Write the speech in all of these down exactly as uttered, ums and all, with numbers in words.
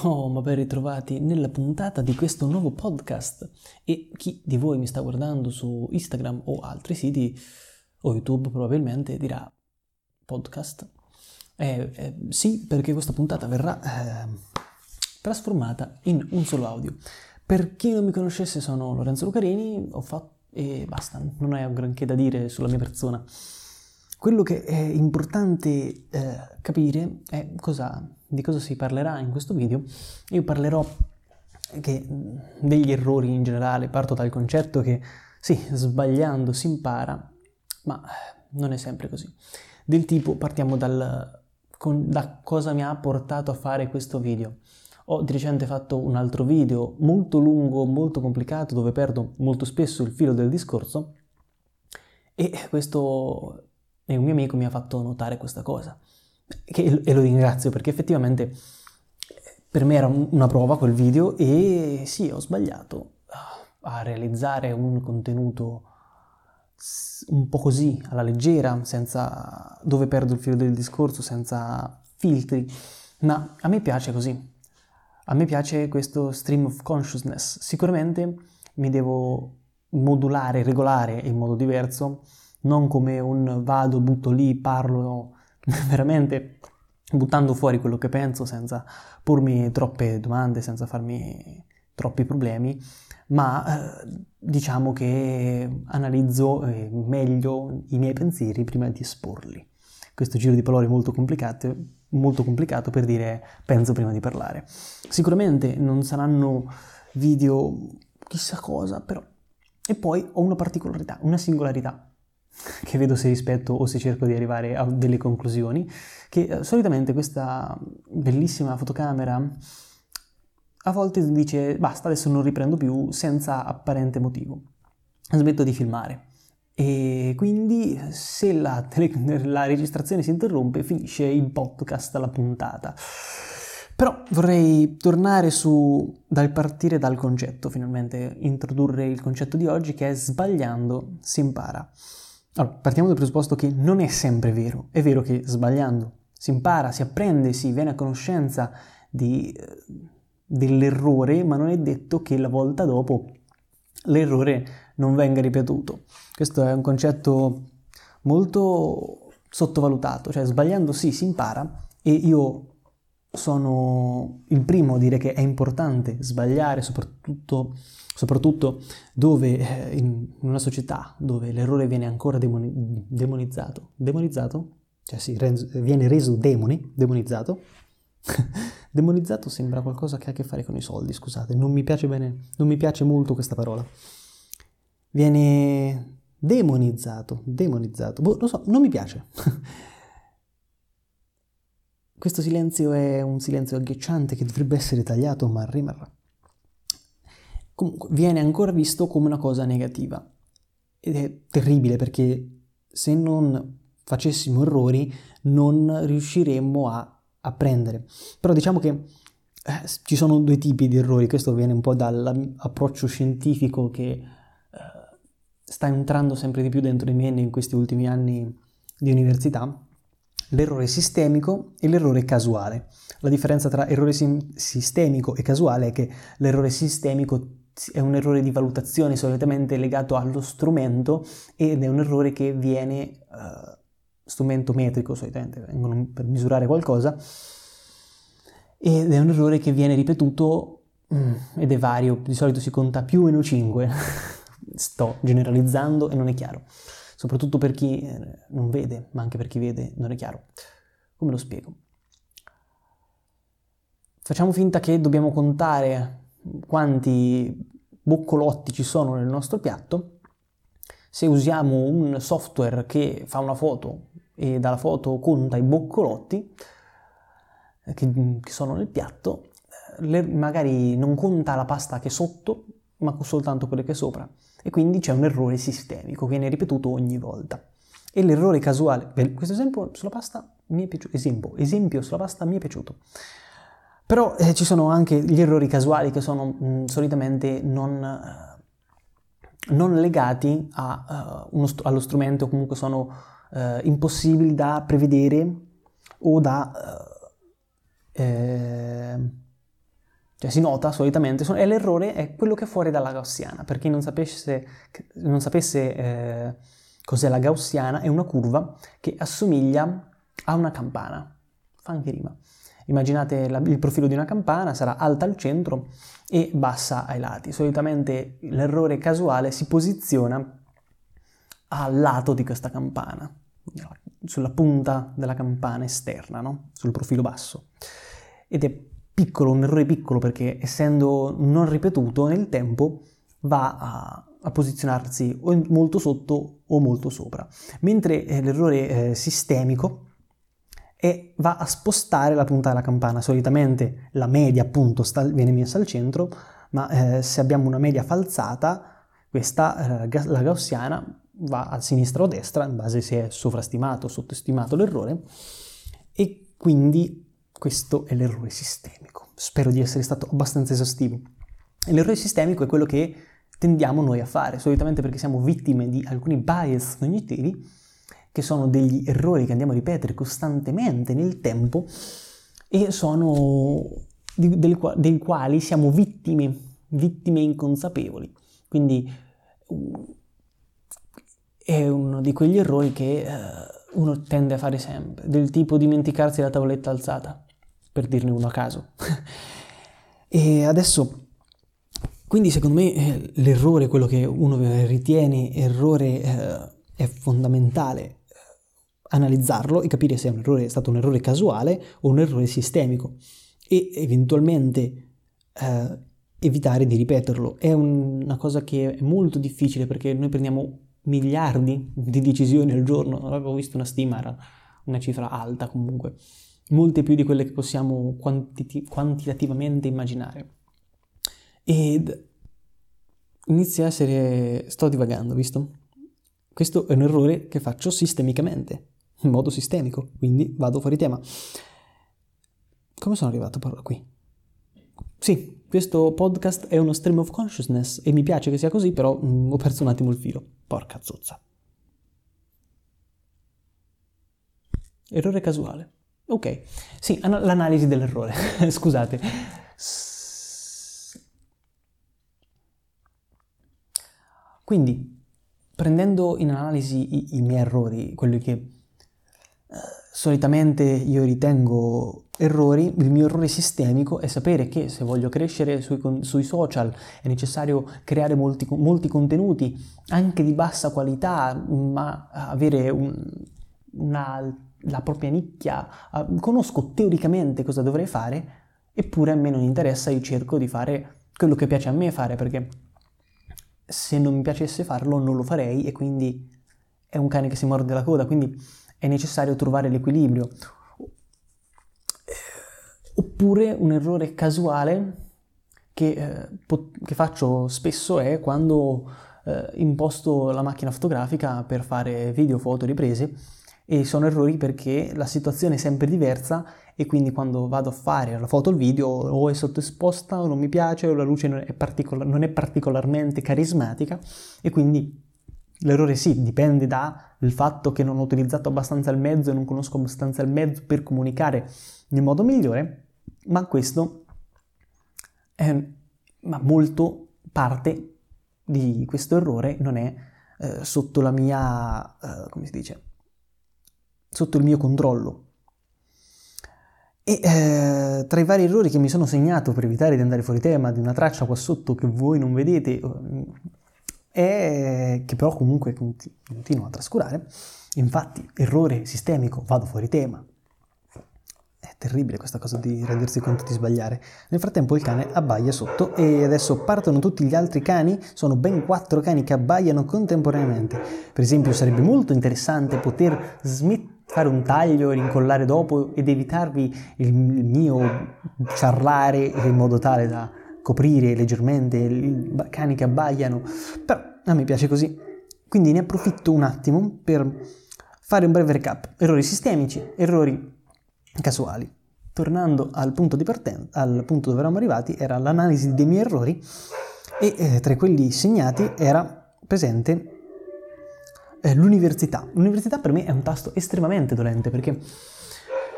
Oh, ma ben ritrovati nella puntata di questo nuovo podcast. E chi di voi mi sta guardando su Instagram o altri siti, o YouTube probabilmente, dirà podcast. Eh, eh, sì, perché questa puntata verrà eh, trasformata in un solo audio. Per chi non mi conoscesse, sono Lorenzo Lucarini, ho fatto e basta, non ho granché da dire sulla mia persona. Quello che è importante eh, capire è cosa, di cosa si parlerà in questo video. Io parlerò che, degli errori in generale, parto dal concetto che sì, sbagliando si impara, ma non è sempre così. Del tipo, partiamo dal, con, da cosa mi ha portato a fare questo video. Ho di recente fatto un altro video molto lungo, molto complicato, dove perdo molto spesso il filo del discorso, e questo... E un mio amico mi ha fatto notare questa cosa, che, e lo ringrazio perché effettivamente per me era una prova quel video e sì, ho sbagliato a realizzare un contenuto un po' così, alla leggera, senza dove perdo il filo del discorso, senza filtri, ma a me piace così, a me piace questo stream of consciousness. Sicuramente mi devo modulare, regolare in modo diverso, non come un vado, butto lì, parlo veramente buttando fuori quello che penso senza pormi troppe domande, senza farmi troppi problemi, ma eh, diciamo che analizzo eh, meglio i miei pensieri prima di esporli. Questo giro di parole molto complicato, molto complicato per dire penso prima di parlare. Sicuramente non saranno video chissà cosa, però. E poi ho una particolarità, una singolarità, che vedo se rispetto o se cerco di arrivare a delle conclusioni, che eh, solitamente questa bellissima fotocamera a volte dice basta, adesso non riprendo più, senza apparente motivo, smetto di filmare e quindi se la, tele- la registrazione si interrompe finisce il podcast, la puntata. Però vorrei tornare su, dal partire dal concetto, finalmente introdurre il concetto di oggi, che è sbagliando si impara. Allora, partiamo dal presupposto che non è sempre vero. È vero che sbagliando si impara, si apprende, si viene a conoscenza di, dell'errore, ma non è detto che la volta dopo l'errore non venga ripetuto. Questo è un concetto molto sottovalutato, cioè sbagliando sì, si impara, e io sono il primo a dire che è importante sbagliare, soprattutto, soprattutto dove eh, in una società dove l'errore viene ancora demoni- demonizzato. Demonizzato? Cioè sì, reso, viene reso demoni, demonizzato. Demonizzato sembra qualcosa che ha a che fare con i soldi, scusate, non mi piace bene, non mi piace molto questa parola. Viene demonizzato, demonizzato, boh, lo so, non mi piace. Questo silenzio è un silenzio agghiacciante che dovrebbe essere tagliato, ma rimarrà. Comunque, viene ancora visto come una cosa negativa. Ed è terribile perché se non facessimo errori non riusciremmo a apprendere. Però diciamo che eh, ci sono due tipi di errori. Questo viene un po' dall'approccio scientifico che eh, sta entrando sempre di più dentro di me in questi ultimi anni di università. L'errore sistemico e l'errore casuale. La differenza tra errore sim- sistemico e casuale è che l'errore sistemico è un errore di valutazione solitamente legato allo strumento, ed è un errore che viene, uh, strumento metrico solitamente, vengono per misurare qualcosa, ed è un errore che viene ripetuto mm, ed è vario, di solito si conta più o meno cinque. Sto generalizzando e non è chiaro. Soprattutto per chi non vede, ma anche per chi vede non è chiaro. Come lo spiego? Facciamo finta che dobbiamo contare quanti boccolotti ci sono nel nostro piatto. Se usiamo un software che fa una foto e dalla foto conta i boccolotti che, che sono nel piatto, le, magari non conta la pasta che è sotto, ma soltanto quelle che è sopra. E quindi c'è un errore sistemico, viene ripetuto ogni volta. E l'errore casuale, questo esempio sulla pasta mi è piaciuto, esempio, esempio sulla pasta mi è piaciuto. Però eh, ci sono anche gli errori casuali che sono mh, solitamente non, uh, non legati a, uh, uno st- allo strumento, o comunque sono uh, impossibili da prevedere o da... Uh, eh, cioè si nota solitamente, e l'errore è quello che è fuori dalla gaussiana. Per chi non sapesse, non sapesse eh, cos'è la gaussiana, è una curva che assomiglia a una campana, fa anche rima. Immaginate la, il profilo di una campana, sarà alta al centro e bassa ai lati. Solitamente l'errore casuale si posiziona al lato di questa campana, sulla punta della campana esterna, no? Sul profilo basso. Ed è piccolo, un errore piccolo, perché essendo non ripetuto nel tempo va a, a posizionarsi o molto sotto o molto sopra. Mentre eh, l'errore eh, sistemico è, va a spostare la punta della campana. Solitamente la media appunto sta, viene messa al centro, ma eh, se abbiamo una media falsata, questa, eh, la gaussiana, va a sinistra o a destra, in base se è sovrastimato o sottostimato l'errore, e quindi questo è l'errore sistemico. Spero di essere stato abbastanza esaustivo. E l'errore sistemico è quello che tendiamo noi a fare, solitamente perché siamo vittime di alcuni bias cognitivi, che sono degli errori che andiamo a ripetere costantemente nel tempo e sono di, del, dei quali siamo vittime, vittime inconsapevoli. Quindi è uno di quegli errori che uh, uno tende a fare sempre, del tipo dimenticarsi la tavoletta alzata, per dirne uno a caso. E adesso, quindi secondo me eh, l'errore, quello che uno ritiene errore, eh, è fondamentale eh, analizzarlo e capire se è un errore, è stato un errore casuale o un errore sistemico, e eventualmente eh, evitare di ripeterlo. È un, una cosa che è molto difficile, perché noi prendiamo miliardi di decisioni al giorno. Non avevo visto una stima, era una cifra alta comunque, molte più di quelle che possiamo quantiti- quantitativamente immaginare. Ed inizia a essere, sto divagando, visto? Questo è un errore che faccio sistemicamente, in modo sistemico, quindi vado fuori tema. Come sono arrivato qui? Sì, questo podcast è uno stream of consciousness e mi piace che sia così, però mh, ho perso un attimo il filo. Porca zozza. Errore casuale. Ok, sì, an- l'analisi dell'errore. Scusate. S- Quindi, prendendo in analisi i, i miei errori, quelli che eh, solitamente io ritengo errori, il mio errore sistemico è sapere che se voglio crescere sui, sui social è necessario creare molti, molti contenuti, anche di bassa qualità, ma avere un, una, la propria nicchia. Conosco teoricamente cosa dovrei fare, eppure a me non interessa, io cerco di fare quello che piace a me fare, perché se non mi piacesse farlo non lo farei, e quindi è un cane che si morde la coda, quindi è necessario trovare l'equilibrio. Oppure un errore casuale che, eh, pot- che faccio spesso è quando eh, imposto la macchina fotografica per fare video, foto, riprese, e sono errori perché la situazione è sempre diversa, e quindi quando vado a fare la foto o il video o è sottoesposta o non mi piace o la luce non è, particola- non è particolarmente carismatica, e quindi l'errore sì, dipende dal fatto che non ho utilizzato abbastanza il mezzo e non conosco abbastanza il mezzo per comunicare nel modo migliore, ma questo è ma molto parte di questo errore non è eh, sotto la mia, eh, come si dice, sotto il mio controllo. E eh, tra i vari errori che mi sono segnato per evitare di andare fuori tema, di una traccia qua sotto che voi non vedete, e che però comunque continuo a trascurare, infatti errore sistemico, vado fuori tema. È terribile questa cosa di rendersi conto di sbagliare. Nel frattempo il cane abbaia sotto e adesso partono tutti gli altri cani, sono ben quattro cani che abbaiano contemporaneamente. Per esempio sarebbe molto interessante poter smit- fare un taglio e rincollare dopo ed evitarvi il mio ciarlare in modo tale da coprire leggermente i cani che abbaiano, però a me piace così. Quindi ne approfitto un attimo per fare un breve recap. Errori sistemici, errori casuali. Tornando al punto di partenza, al punto dove eravamo arrivati, era l'analisi dei miei errori, e eh, tra quelli segnati era presente eh, l'università. L'università per me è un tasto estremamente dolente, perché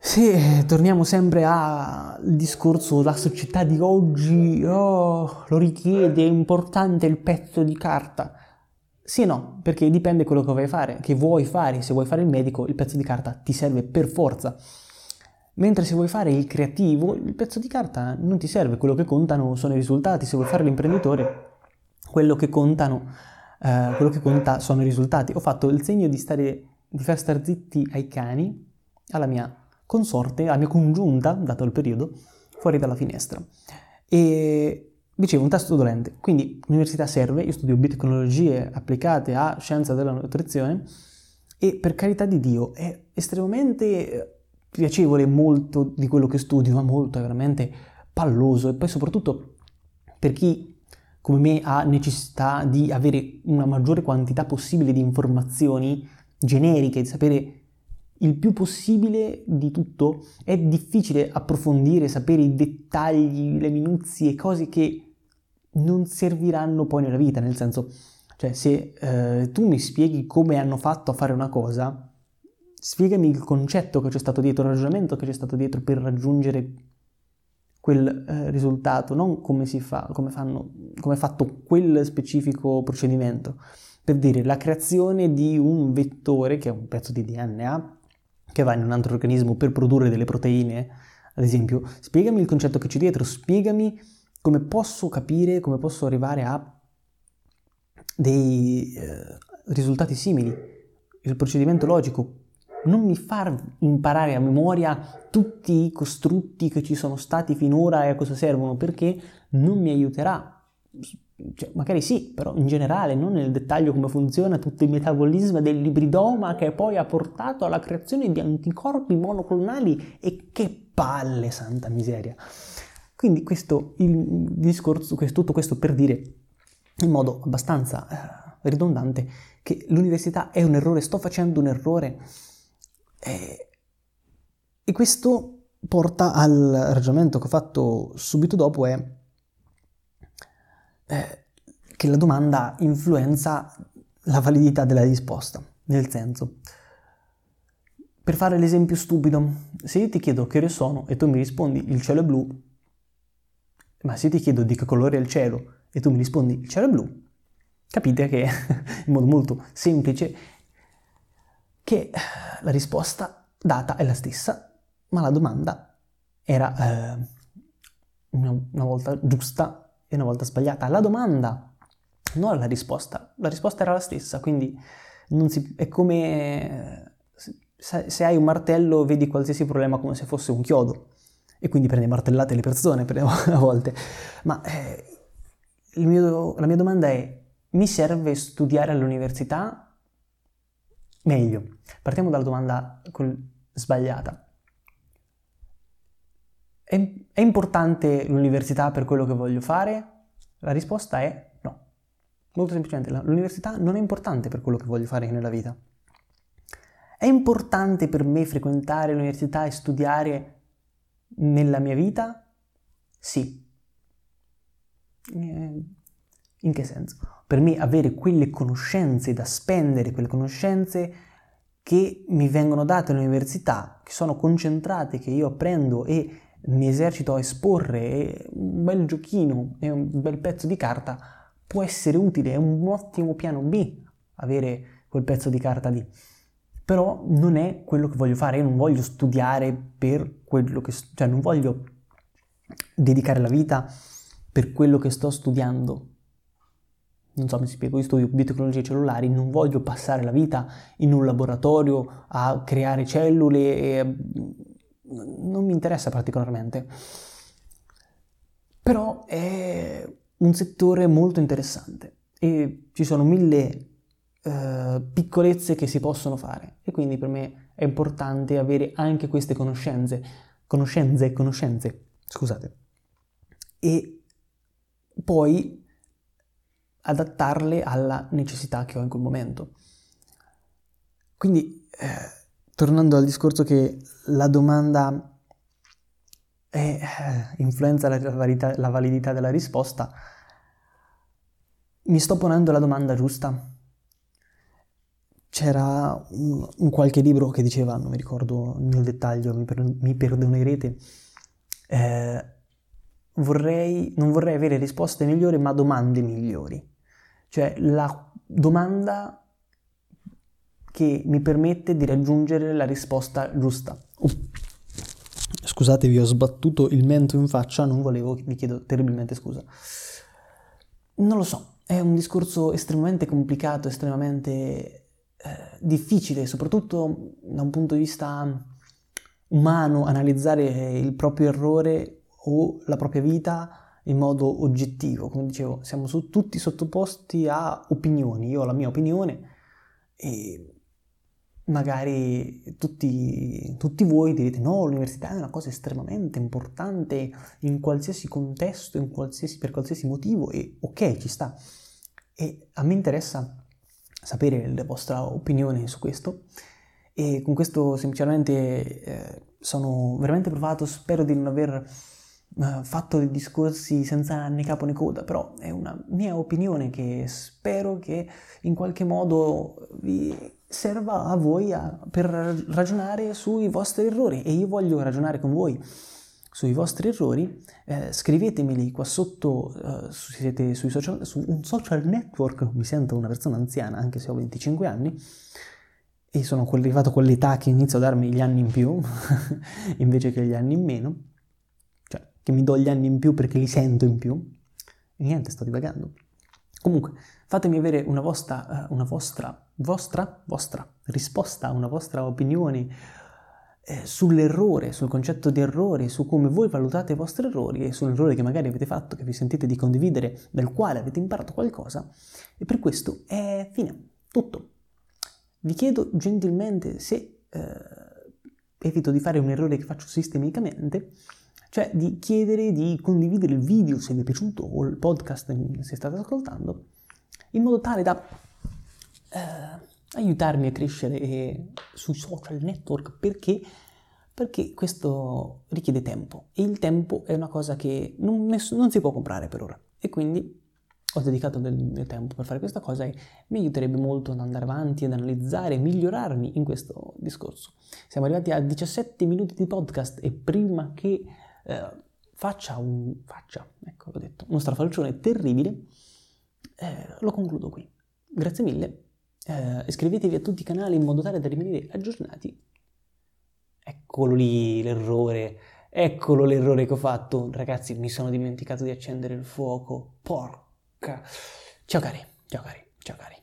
Se torniamo sempre al discorso, la società di oggi oh, lo richiede, è importante il pezzo di carta. Sì e no, perché dipende quello che vuoi fare, che vuoi fare. Se vuoi fare il medico, il pezzo di carta ti serve per forza. Mentre se vuoi fare il creativo, il pezzo di carta non ti serve, quello che contano sono i risultati. Se vuoi fare l'imprenditore, quello che contano, eh, quello che conta sono i risultati. Ho fatto il segno di, stare, di far star zitti ai cani alla mia consorte, alla mia congiunta, dato il periodo, fuori dalla finestra. E dicevo, un tasto dolente. Quindi l'università serve, io studio biotecnologie applicate a scienza della nutrizione e per carità di Dio è estremamente piacevole molto di quello che studio, ma molto è veramente palloso, e poi soprattutto per chi come me ha necessità di avere una maggiore quantità possibile di informazioni generiche, di sapere il più possibile di tutto, è difficile approfondire, sapere i dettagli, le minuzie, cose che non serviranno poi nella vita, nel senso, cioè se eh, tu mi spieghi come hanno fatto a fare una cosa, spiegami il concetto che c'è stato dietro, il ragionamento che c'è stato dietro per raggiungere quel eh, risultato, non come si fa, come fanno, come è fatto quel specifico procedimento. Per dire, la creazione di un vettore, che è un pezzo di D N A, che va in un altro organismo per produrre delle proteine, ad esempio, spiegami il concetto che c'è dietro, spiegami come posso capire, come posso arrivare a dei eh, risultati simili, il procedimento logico. Non mi far imparare a memoria tutti i costrutti che ci sono stati finora e a cosa servono, perché non mi aiuterà. Cioè, magari sì, però in generale, non nel dettaglio come funziona tutto il metabolismo dell'ibridoma che poi ha portato alla creazione di anticorpi monoclonali, e che palle, santa miseria. Quindi questo, il discorso, tutto questo per dire in modo abbastanza eh, ridondante che l'università è un errore, sto facendo un errore. E, e questo porta al ragionamento che ho fatto subito dopo, è eh, che la domanda influenza la validità della risposta. Nel senso, per fare l'esempio stupido, se io ti chiedo che ore sono e tu mi rispondi il cielo è blu, ma se io ti chiedo di che colore è il cielo e tu mi rispondi il cielo è blu, capite che in modo molto semplice che la risposta data è la stessa, ma la domanda era eh, una, una volta giusta e una volta sbagliata. La domanda, non la risposta. La risposta era la stessa, quindi non si, è come se, se hai un martello vedi qualsiasi problema come se fosse un chiodo e quindi prendi martellate le persone per a volte. Ma eh, il mio, la mia domanda è: mi serve studiare all'università? Meglio, partiamo dalla domanda col, sbagliata. È, è importante l'università per quello che voglio fare? La risposta è no. Molto semplicemente, l'università non è importante per quello che voglio fare nella vita. È importante per me frequentare l'università e studiare nella mia vita? Sì. In che senso? Per me avere quelle conoscenze da spendere, quelle conoscenze che mi vengono date all'università, che sono concentrate, che io apprendo e mi esercito a esporre, e un bel giochino e un bel pezzo di carta può essere utile, è un ottimo piano B avere quel pezzo di carta lì. Però non è quello che voglio fare, io non voglio studiare per quello che... cioè non voglio dedicare la vita per quello che sto studiando. Non so, mi spiego, io studio biotecnologie cellulari, non voglio passare la vita in un laboratorio a creare cellule e non mi interessa particolarmente. Però è un settore molto interessante e ci sono mille uh, piccolezze che si possono fare, e quindi per me è importante avere anche queste conoscenze, conoscenze, conoscenze, scusate, e poi adattarle alla necessità che ho in quel momento. Quindi, eh, tornando al discorso che la domanda è, eh, influenza la validità, la validità della risposta, mi sto ponendo la domanda giusta? c'era un, un qualche libro che diceva, non mi ricordo nel dettaglio, mi, per, mi perdonerete, eh, vorrei, non vorrei avere risposte migliori ma domande migliori. Cioè la domanda che mi permette di raggiungere la risposta giusta. Oh. Scusate, vi ho sbattuto il mento in faccia, non volevo, vi chiedo terribilmente scusa. Non lo so, è un discorso estremamente complicato, estremamente eh, difficile, soprattutto da un punto di vista umano, analizzare il proprio errore o la propria vita in modo oggettivo. Come dicevo, siamo su, tutti sottoposti a opinioni. Io ho la mia opinione e magari tutti, tutti voi direte no, l'università è una cosa estremamente importante in qualsiasi contesto, in qualsiasi, per qualsiasi motivo, e ok, ci sta. E a me interessa sapere la vostra opinione su questo, e con questo semplicemente eh, sono veramente provato, spero di non aver Uh, fatto dei discorsi senza né capo né coda, però è una mia opinione che spero che in qualche modo vi serva a voi a, per ragionare sui vostri errori, e io voglio ragionare con voi sui vostri errori. Eh, scrivetemeli qua sotto, uh, se siete sui social, su un social network. Mi sento una persona anziana anche se ho venticinque anni e sono arrivato a quell'età che inizio a darmi gli anni in più invece che gli anni in meno, che mi do gli anni in più perché li sento in più. E niente, sto divagando. Comunque, fatemi avere una vostra, una vostra, vostra, vostra risposta, una vostra opinione eh, sull'errore, sul concetto di errore, su come voi valutate i vostri errori e sull'errore che magari avete fatto, che vi sentite di condividere, del quale avete imparato qualcosa. E per questo è fine, tutto. Vi chiedo gentilmente se eh, evito di fare un errore che faccio sistemicamente, cioè di chiedere di condividere il video se vi è piaciuto o il podcast se state ascoltando, in modo tale da eh, aiutarmi a crescere sui social network, perché, perché questo richiede tempo, e il tempo è una cosa che non, ness- non si può comprare per ora, e quindi ho dedicato del mio tempo per fare questa cosa e mi aiuterebbe molto ad andare avanti, ad analizzare e migliorarmi in questo discorso. Siamo arrivati a diciassette minuti di podcast e prima che Eh, faccia un faccia, ecco, l'ho detto, uno strafalcione terribile, eh, lo concludo qui. Grazie mille, eh, iscrivetevi a tutti i canali in modo tale da rimanere aggiornati. Eccolo lì l'errore, eccolo l'errore che ho fatto, ragazzi, mi sono dimenticato di accendere il fuoco, porca. Ciao cari, ciao cari, ciao cari.